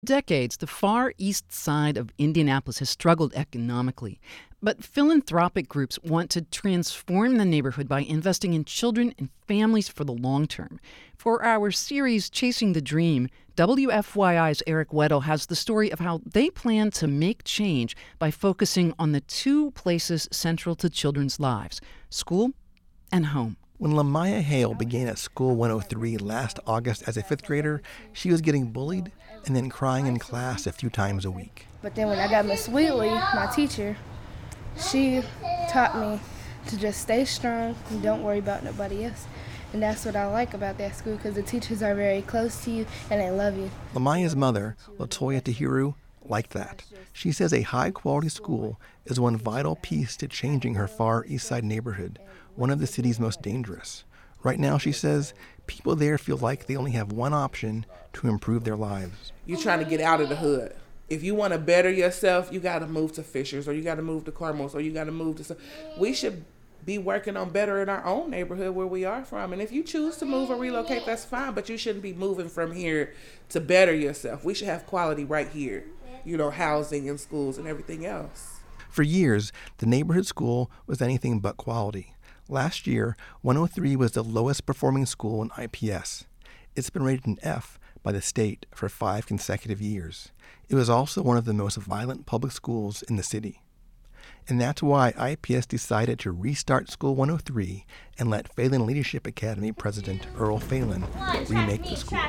Decades, the far east side of Indianapolis has struggled economically. But philanthropic groups want to transform the neighborhood by investing in children and families for the long term. For our series, Chasing the Dream, WFYI's Eric Weddle has the story of how they plan to make change by focusing on the two places central to children's lives: school and home. When Lamaya Hale began at School 103 last August as a fifth grader, she was getting bullied and then crying in class a few times a week. But then when I got Miss Wheatley, my teacher, she taught me to just stay strong and don't worry about nobody else. And that's what I like about that school, because the teachers are very close to you and they love you. Lamaya's mother, Latoya Tahiru, liked that. She says a high-quality school is one vital piece to changing her Far East Side neighborhood, one of the city's most dangerous. Right now, she says, people there feel like they only have one option to improve their lives. You're trying to get out of the hood. If you want to better yourself, you got to move to Fishers, or you got to move to Carmels, or you got to move to... We should be working on better in our own neighborhood where we are from. And if you choose to move or relocate, that's fine, but you shouldn't be moving from here to better yourself. We should have quality right here, housing and schools and everything else. For years, the neighborhood school was anything but quality. Last year, 103 was the lowest performing school in IPS. It's been rated an F by the state for 5 consecutive years. It was also one of the most violent public schools in the city. And that's why IPS decided to restart School 103 and let Phelan Leadership Academy President Earl Phelan remake the school.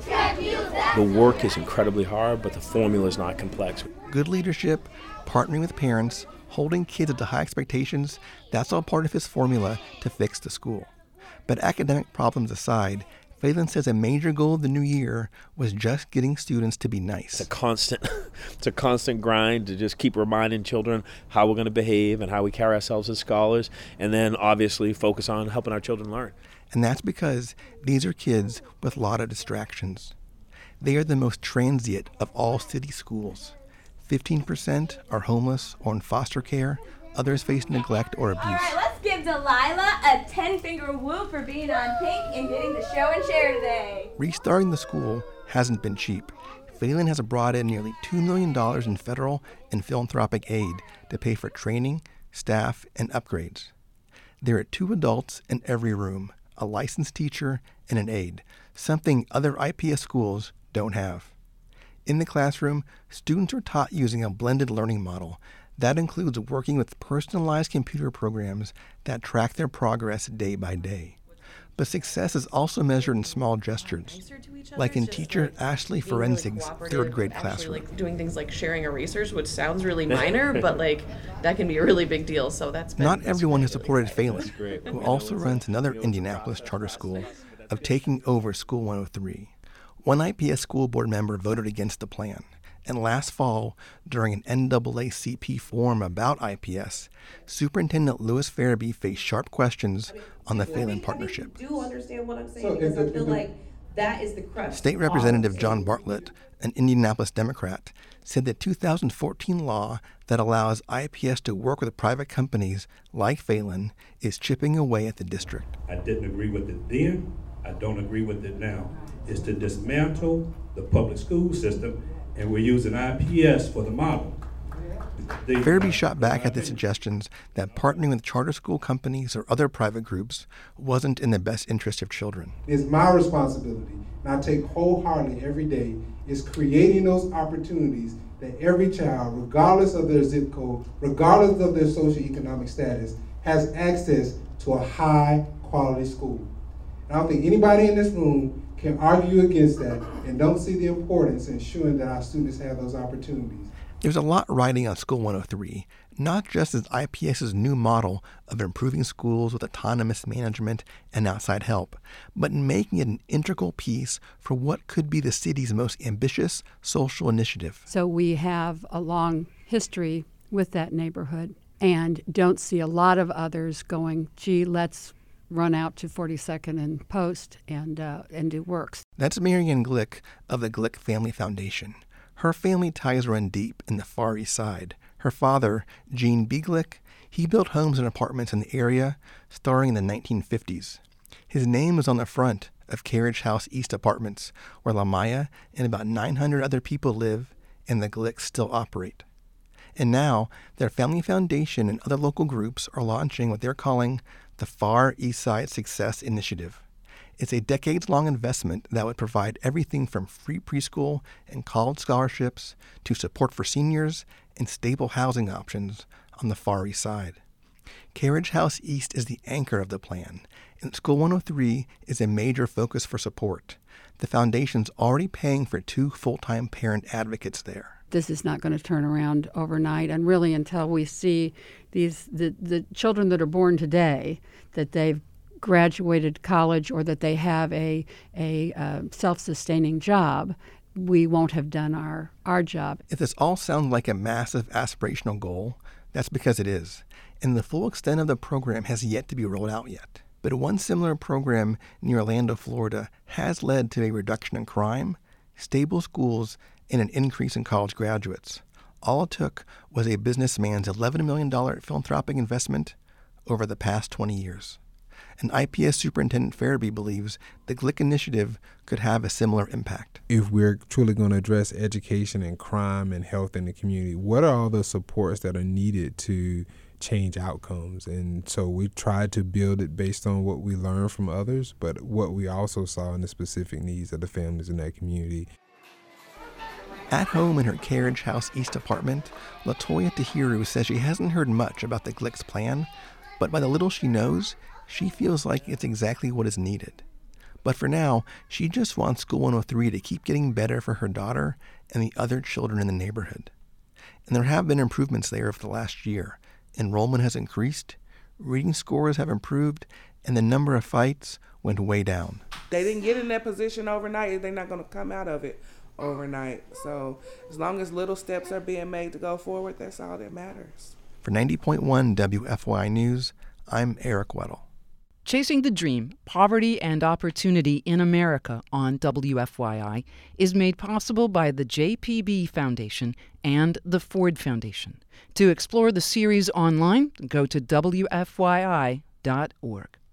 The work is incredibly hard, but the formula is not complex. Good leadership, partnering with parents, holding kids to high expectations, that's all part of his formula to fix the school. But academic problems aside, Phelan says a major goal of the new year was just getting students to be nice. It's a constant grind to just keep reminding children how we're going to behave and how we carry ourselves as scholars, and then obviously focus on helping our children learn. And that's because these are kids with a lot of distractions. They are the most transient of all city schools. 15% are homeless or in foster care. Others face neglect or abuse. All right, let's give Delilah a 10-finger whoop for being on Pink and getting the show and share today. Restarting the school hasn't been cheap. Phelan has brought in nearly $2 million in federal and philanthropic aid to pay for training, staff, and upgrades. There are 2 adults in every room, a licensed teacher and an aide, something other IPS schools don't have. In the classroom, students are taught using a blended learning model. That includes working with personalized computer programs that track their progress day by day. But success is also measured in small gestures, like in teacher Ashley Forenzig's third grade classroom. Doing things like sharing erasers, which sounds really minor, but that can be a really big deal. So that's not everyone has supported Phelan, who also runs another Indianapolis charter school, of taking over School 103. One IPS school board member voted against the plan. And last fall, during an NAACP forum about IPS, Superintendent Louis Farabee faced sharp questions on the Phelan partnership. Do understand what I'm saying, because I feel like that is the crux. State Representative John Bartlett, an Indianapolis Democrat, said the 2014 law that allows IPS to work with private companies like Phelan is chipping away at the district. I didn't agree with it then. I don't agree with it now. It's to dismantle the public school system, and we're using IPS for the model. Farabee shot back at the suggestions that partnering with charter school companies or other private groups wasn't in the best interest of children. It's my responsibility, and I take wholeheartedly every day, is creating those opportunities that every child, regardless of their zip code, regardless of their socioeconomic status, has access to a high-quality school. And I don't think anybody in this room can argue against that and don't see the importance in ensuring that our students have those opportunities. There's a lot riding on School 103, not just as IPS's new model of improving schools with autonomous management and outside help, but in making it an integral piece for what could be the city's most ambitious social initiative. So we have a long history with that neighborhood and don't see a lot of others going, gee, let's run out to 42nd and Post and do works. That's Marianne Glick of the Glick Family Foundation. Her family ties run deep in the Far East Side. Her father, Gene B. Glick, he built homes and apartments in the area starting in the 1950s. His name was on the front of Carriage House East Apartments, where Lamaya and about 900 other people live, and the Glicks still operate. And now, their family foundation and other local groups are launching what they're calling the Far East Side Success Initiative. It's a decades-long investment that would provide everything from free preschool and college scholarships to support for seniors and stable housing options on the Far East Side. Carriage House East is the anchor of the plan, and School 103 is a major focus for support. The foundation's already paying for 2 full-time parent advocates there. This is not going to turn around overnight, and really until we see the children that are born today, that they've graduated college or that they have a self-sustaining job, we won't have done our job. If this all sounds like a massive aspirational goal, that's because it is, and the full extent of the program has yet to be rolled out yet. But one similar program near Orlando, Florida, has led to a reduction in crime, stable schools, and an increase in college graduates. All it took was a businessman's $11 million philanthropic investment over the past 20 years. And IPS Superintendent Farabee believes the Glick initiative could have a similar impact. If we're truly going to address education and crime and health in the community, what are all the supports that are needed to change outcomes? And so we tried to build it based on what we learned from others, but what we also saw in the specific needs of the families in that community. At home in her Carriage House East apartment, Latoya Tahiru says she hasn't heard much about the Glick's plan, but by the little she knows, she feels like it's exactly what is needed. But for now, she just wants School 103 to keep getting better for her daughter and the other children in the neighborhood. And there have been improvements there over the last year. Enrollment has increased, reading scores have improved, and the number of fights went way down. They didn't get in that position overnight. They're not going to come out of it overnight. So as long as little steps are being made to go forward, that's all that matters. For 90.1 WFYI News, I'm Eric Weddle. Chasing the Dream, Poverty and Opportunity in America on WFYI is made possible by the JPB Foundation and the Ford Foundation. To explore the series online, go to WFYI.org.